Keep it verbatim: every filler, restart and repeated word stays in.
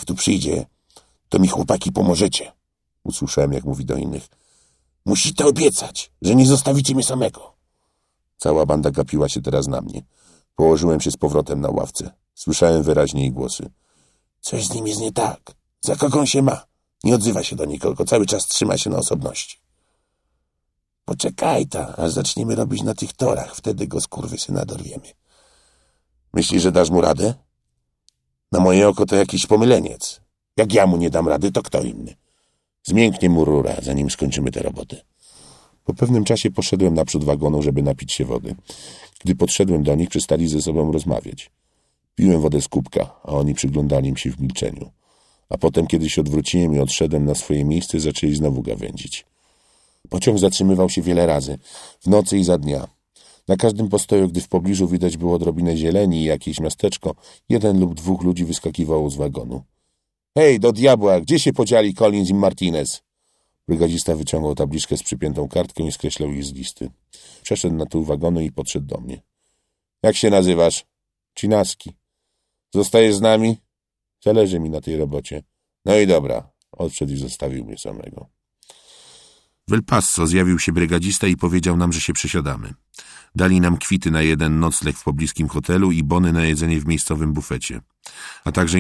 jak tu przyjdzie, to mi chłopaki pomożecie. Usłyszałem, jak mówi do innych. Musicie obiecać, że nie zostawicie mnie samego. Cała banda gapiła się teraz na mnie. Położyłem się z powrotem na ławce. Słyszałem wyraźnie jej głosy. Coś z nim jest nie tak. Za kogo on się ma? Nie odzywa się do nikogo. Cały czas trzyma się na osobności. Poczekaj ta, aż zaczniemy robić na tych torach. Wtedy go skurwysyna dorwiemy. Myślisz, że dasz mu radę? Na moje oko to jakiś pomyleniec. Jak ja mu nie dam rady, to kto inny? Zmięknie mu rura, zanim skończymy tę robotę. Po pewnym czasie poszedłem naprzód wagonu, żeby napić się wody. Gdy podszedłem do nich, przestali ze sobą rozmawiać. Piłem wodę z kubka, a oni przyglądali mi się w milczeniu. A potem, kiedy się odwróciłem i odszedłem na swoje miejsce, zaczęli znowu gawędzić. Pociąg zatrzymywał się wiele razy, w nocy i za dnia. Na każdym postoju, gdy w pobliżu widać było odrobinę zieleni i jakieś miasteczko, jeden lub dwóch ludzi wyskakiwało z wagonu. Hej, do diabła, gdzie się podzieli Collins i Martinez? Brygadzista wyciągał tabliczkę z przypiętą kartką i skreślał ich z listy. Przeszedł na tył wagonu i podszedł do mnie. Jak się nazywasz? Cinaski. Zostajesz z nami? Zależy mi na tej robocie. No i dobra. Odszedł i zostawił mnie samego. W El Paso zjawił się brygadzista i powiedział nam, że się przesiadamy. Dali nam kwity na jeden nocleg w pobliskim hotelu i bony na jedzenie w miejscowym bufecie, a także